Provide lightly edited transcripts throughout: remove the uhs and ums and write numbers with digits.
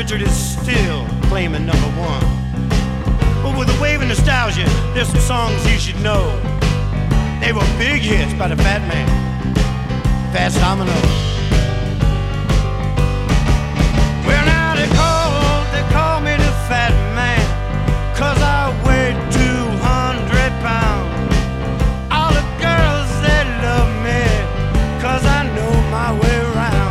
Richard is still claiming number one. But with a wave of nostalgia, there's some songs you should know. They were big hits by the Fat Man, Fats Domino. Well, now they call me the Fat Man, 'cause I weigh 200 pounds. All the girls, they love me, 'cause I know my way around.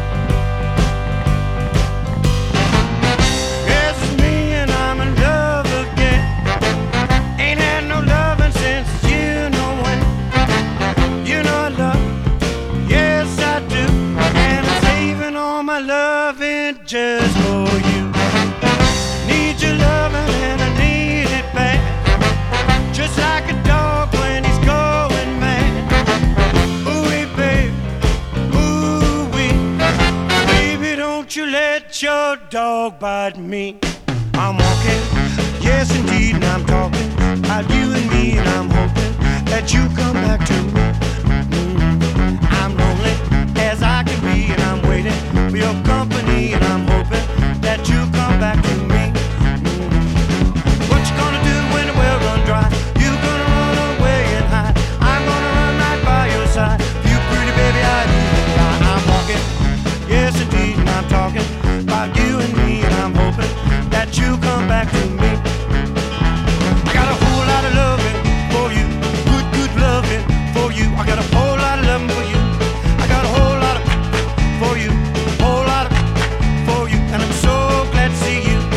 Yes, it's me and I'm in love again. Ain't had no loving since you know when. You know I love, yes I do. And I'm saving all my loving just for you. Need your loving and I need it bad, just like a dog when he's going mad. Ooh-wee, baby, ooh-wee, baby, don't you let your dog bite me. I'm walking, yes indeed, and I'm talking about you and me, and I'm hoping that you come back to me. I'm lonely as I can be, and I'm waiting for your company, and I'm hoping that you come back to me. What you gonna do when the well run dry? You gonna run away and hide? I'm gonna run right by your side. You pretty baby, I need to die. I'm walking, yes indeed, and I'm talking about you and me, and I'm hoping that you come back to me. I got a whole lot of loving for you, good loving for you. I got a whole lot of loving for you. I got a whole lot of for you, whole lot of for you, and I'm so glad to see you.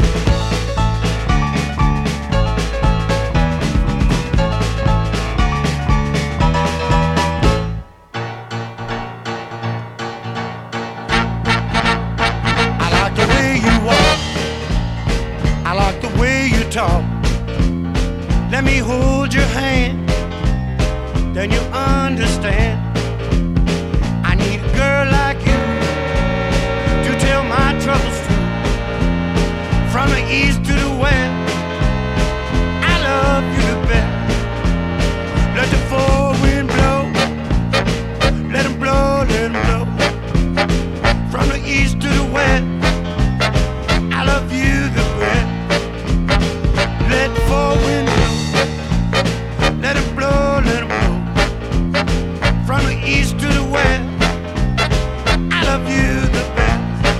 I like the way you walk, I like the way you talk. Let me hold your hand, then you understand. I need a girl like you to tell my troubles to, from the east to the west. I love you the best. Let the four wind blow, let 'em blow, let 'em blow, from the east to the west. I love you the best. Let the four wind blow, let 'em blow, let 'em blow, from the east to the west. I love you the best.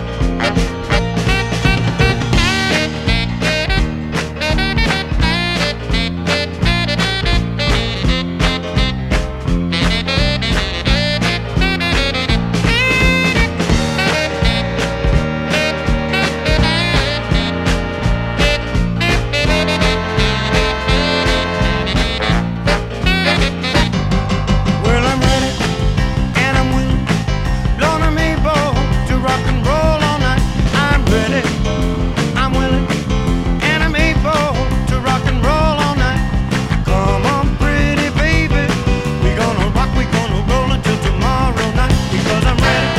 Well, I'm ready and I'm willing, Lord, I'm able to rock and roll all night. I'm ready, I'm willing, and I'm able to rock and roll all night. Come on, pretty baby, we gonna rock, we gonna roll until tomorrow night. Because I'm ready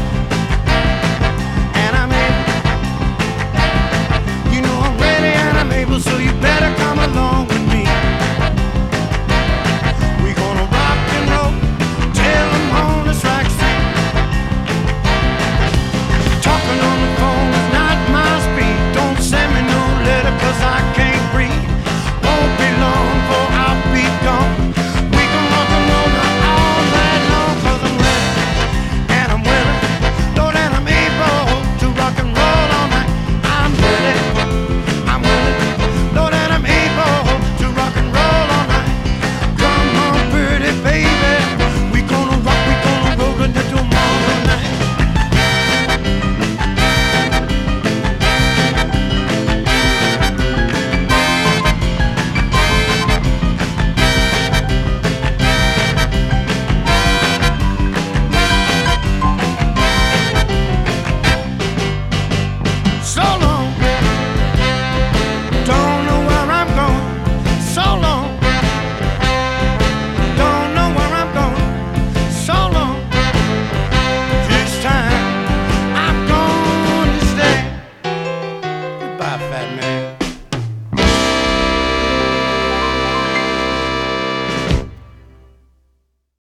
and I'm able, you know I'm ready and I'm able, so you better come along with me. We gonna rock and roll till I'm on the strike three. Talking on the phone is not my speed. Don't send me no letter 'cause I can't breathe. Won't be long for I'll be gone. We can rock and roll now all night long. 'Cause I'm ready and I'm willing, Lord, and I'm able to rock and roll all night. I'm ready, I'm willing, Lord, and I'm able to rock and roll all night. Come on, pretty baby, we gonna rock, we gonna roll until tomorrow night. So long, don't know where I'm going. So long, don't know where I'm going. So long, this time I'm gonna stay. Goodbye, Fat Man.